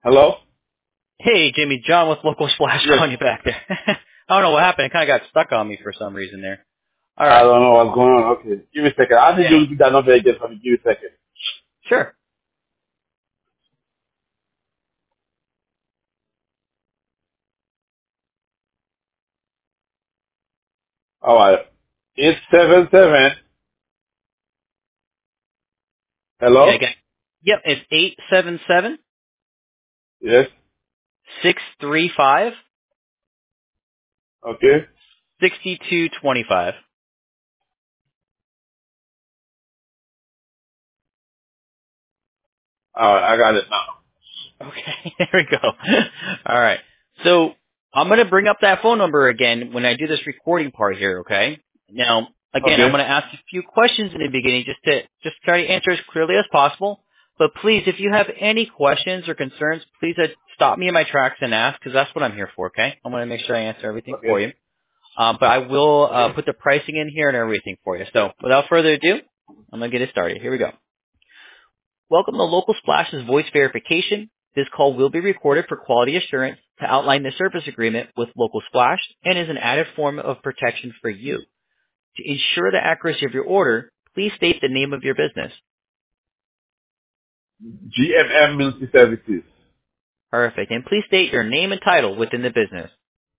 Hello? Hey, Jimmy, John with Local Splash Yes. calling you back there. I don't know what happened. It kind of got stuck on me for some reason there. All I right. don't know what's going on. Okay. Give me a second. I think Yeah. you'll do that number again for me. Give me a second. Sure. Alright. 877. Yeah, Hello? again. Yep, it's 877 Yes. 635 Okay. 6225. Alright, I got it now. Okay, there we go. All right. So I'm going to bring up that phone number again when I do this recording part here, okay? Now, again, I'm Okay. going to ask a few questions in the beginning just try to answer as clearly as possible. But please, if you have any questions or concerns, please stop me in my tracks and ask because that's what I'm here for, okay? I'm going to make sure I answer everything for Okay. you. But I will Okay. put the pricing in here and everything for you. So without further ado, I'm going to get it started. Here we go. Welcome to Local Splash's voice verification. This call will be recorded for quality assurance to outline the service agreement with Local Splash and is an added form of protection for you. To ensure the accuracy of your order, please state the name of your business. GMM Multi Services. Perfect. And please state your name and title within the business.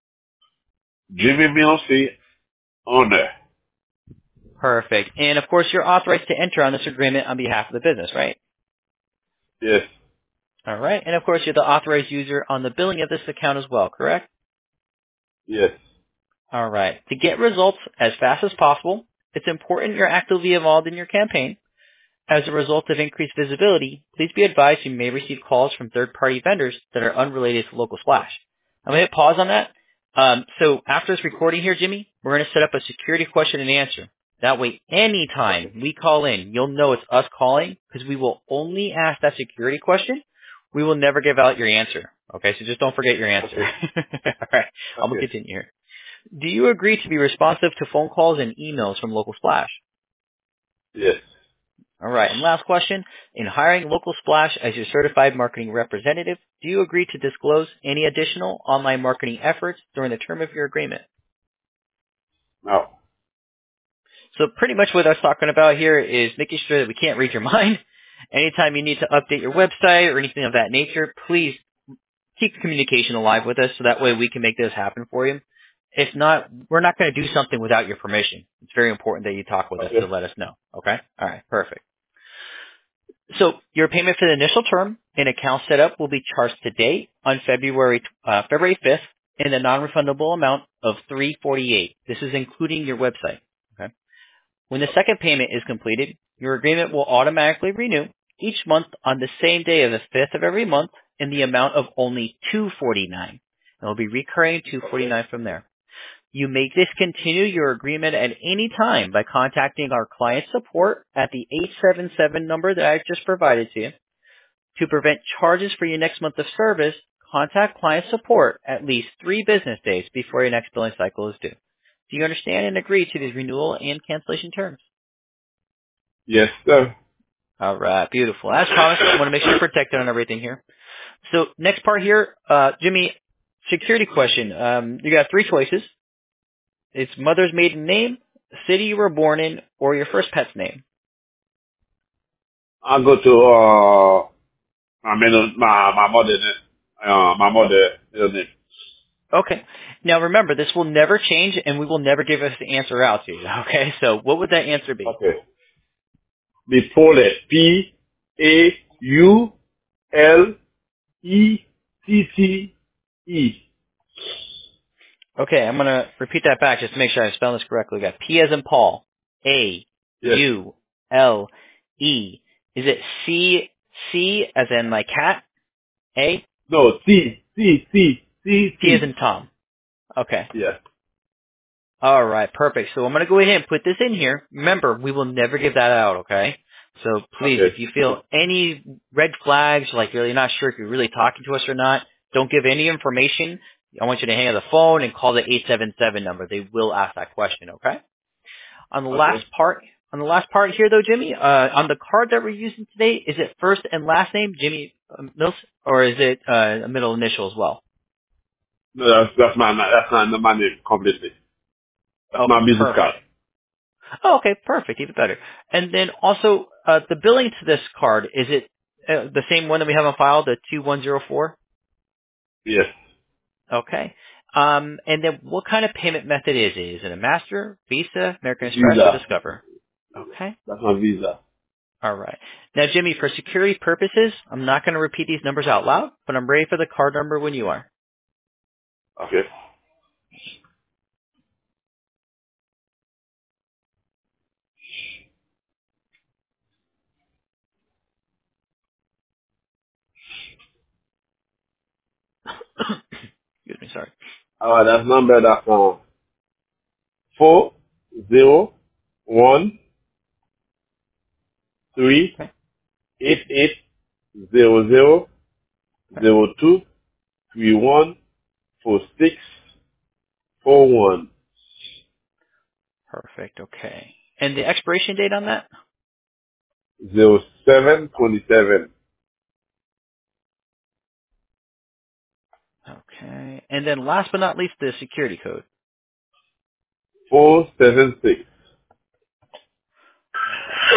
Jimmy Milsey, owner. Perfect. And of course, you're authorized to enter on this agreement on behalf of the business, right? Yes. All right. And of course, you're the authorized user on the billing of this account as well, correct? Yes. All right. To get results as fast as possible, it's important you're actively involved in your campaign. As a result of increased visibility, please be advised you may receive calls from third-party vendors that are unrelated to Local Splash. I'm going to hit pause on that. So after this recording here, Jimmy, we're going to set up a security question and answer. That way, Okay. anytime we call in, you'll know it's us calling because we will only ask that security question. We will never give out your answer. Okay, so just don't forget your answer. Okay. All right, I'm going Okay. to continue here. Do you agree to be responsive to phone calls and emails from Local Splash? Yes. All right. And last question. In hiring Local Splash as your certified marketing representative, do you agree to disclose any additional online marketing efforts during the term of your agreement? No. So pretty much what I was talking about here is making sure that we can't read your mind. Anytime you need to update your website or anything of that nature, please keep the communication alive with us so that way we can make this happen for you. If not, we're not going to do something without your permission. It's very important that you talk with us to Okay. let us know. Okay? All right. Perfect. So your payment for the initial term and account setup will be charged today on February 5th in the non-refundable amount of $348. This is including your website. Okay. When the second payment is completed, your agreement will automatically renew each month on the same day of the 5th of every month in the amount of only $249. And it will be recurring Okay. $249 from there. You may discontinue your agreement at any time by contacting our client support at the 877 number that I just provided to you. To prevent charges for your next month of service, contact client support at least 3 business days before your next billing cycle is due. Do you understand and agree to these renewal and cancellation terms? Yes, sir. All right, beautiful. As promised, I want to make sure you're protected on everything here. So next part here, Jimmy, security question. You got 3 choices. It's mother's maiden name, city you were born in, or your first pet's name. I'll go to, my mother, middle name. Okay. Now remember, this will never change, and we will never give us the answer out to you. Okay. So what would that answer be? Okay. The Paulet. PauletteE. Okay, I'm gonna repeat that back just to make sure I spell this correctly. We got P as in Paul, A Yes. U L E. Is it C as in like cat? A No, T as T. in Tom. Okay. Yes. All right, perfect. So I'm going to go ahead and put this in here. Remember, we will never give that out, okay? So please, Okay. if you feel any red flags, like you're not sure if you're really talking to us or not, don't give any information. I want you to hang up the phone and call the 877 number. They will ask that question, okay? On the Okay. last part here though, Jimmy, on the card that we're using today, is it first and last name, Jimmy Mills, or is it a middle initial as well? No, that's my name completely. That's my Okay, business card. perfect. Oh, okay, perfect, even better. And then also, the billing to this card, is it the same one that we have on file, the 2104? Yes. Okay. And then what kind of payment method is it? Is it a Master, Visa, American Express, or Visa. Discover? Okay. That's my visa. All right. Now, Jimmy, for security purposes, I'm not going to repeat these numbers out loud, but I'm ready for the card number when you are. Okay. Excuse me, sorry. That's number that's 40138800241 Okay. Okay. 4641. Perfect. Okay. And the expiration date on that? 0727. Okay. And then last but not least, the security code. 476. All right.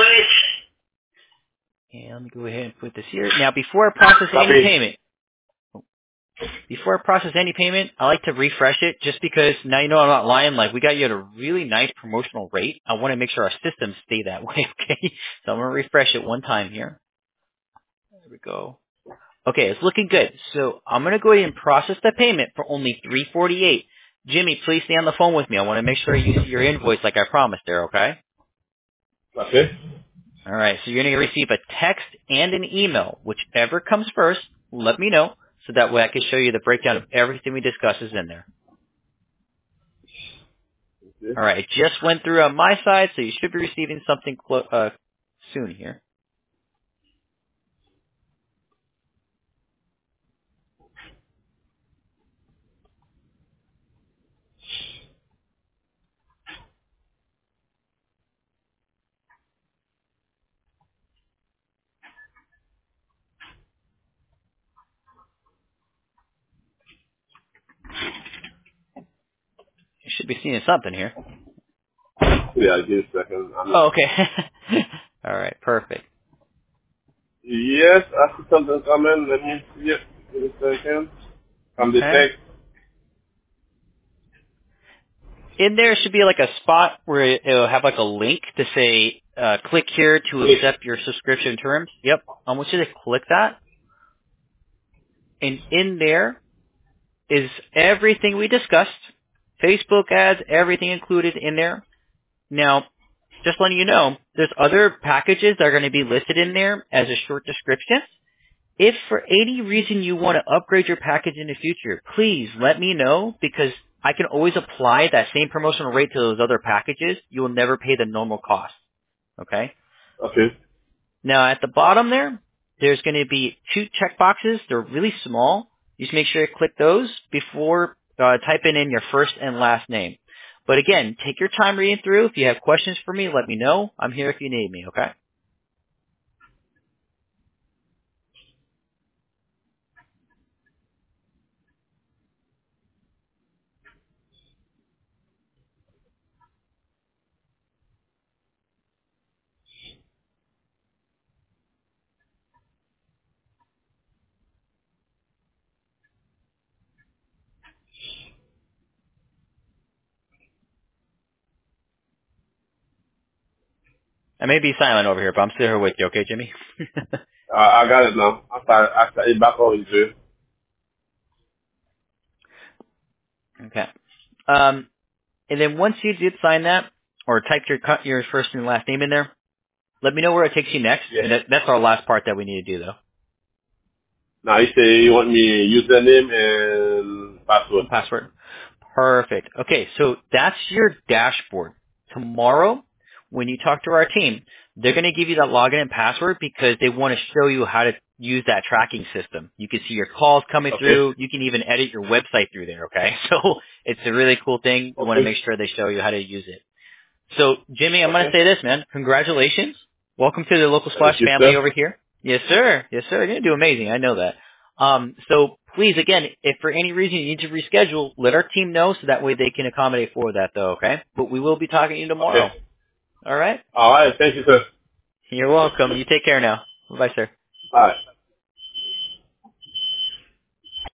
And let me go ahead and put this here. Now, before I process any Copy. payment, I like to refresh it just because now you know I'm not lying. Like, we got you at a really nice promotional rate. I want to make sure our systems stay that way, okay? So I'm going to refresh it one time here. There we go. Okay, it's looking good. So I'm going to go ahead and process the payment for only $348. Jimmy, please stay on the phone with me. I want to make sure you see your invoice like I promised there, okay? Okay. All right, so you're going to receive a text and an email. Whichever comes first, let me know so that way I can show you the breakdown of everything we discuss is in there. Okay. All right, it just went through on my side, so you should be receiving something soon here. You should be seeing something here. Yeah, give me a second. Oh, okay. All right, perfect. Yes, I see something coming. Let me see it. Give me a second. From the Okay. text. In there should be like a spot where it'll have like a link to say, click here to Click. accept your subscription terms. Yep. I want you to click that. And in there is everything we discussed. Facebook ads, everything included in there. Now, just letting you know, there's other packages that are going to be listed in there as a short description. If for any reason you want to upgrade your package in the future, please let me know because I can always apply that same promotional rate to those other packages. You will never pay the normal cost. Okay? Okay. Now at the bottom there's going to be two checkboxes. They're really small. You just make sure you click those before typing in your first and last name. But again, take your time reading through. If you have questions for me, let me know. I'm here if you need me, okay? I may be silent over here, but I'm still here with you, okay, Jimmy? I got it now. I started back on into it. Okay. And then once you did sign that, or type your first and last name in there, let me know where it takes you next. Yes. And that's our last part that we need to do, though. Now you say you want me username and password. Password. Perfect. Okay, so that's your dashboard. Tomorrow, when you talk to our team, they're going to give you that login and password because they want to show you how to use that tracking system. You can see your calls coming Okay. through. You can even edit your website through there, okay? So it's a really cool thing. We want to Okay. make sure they show you how to use it. So, Jimmy, I'm going to Okay. say this, man. Congratulations. Welcome to the Local Thank Splash you, family sir. over here. Yes, sir. Yes, sir. You're going to do amazing. I know that. So please, again, if for any reason you need to reschedule, let our team know so that way they can accommodate for that, though, okay? But we will be talking to you tomorrow. Okay. All right? All right. Thank you, sir. You're welcome. You take care now. Bye, sir. All right.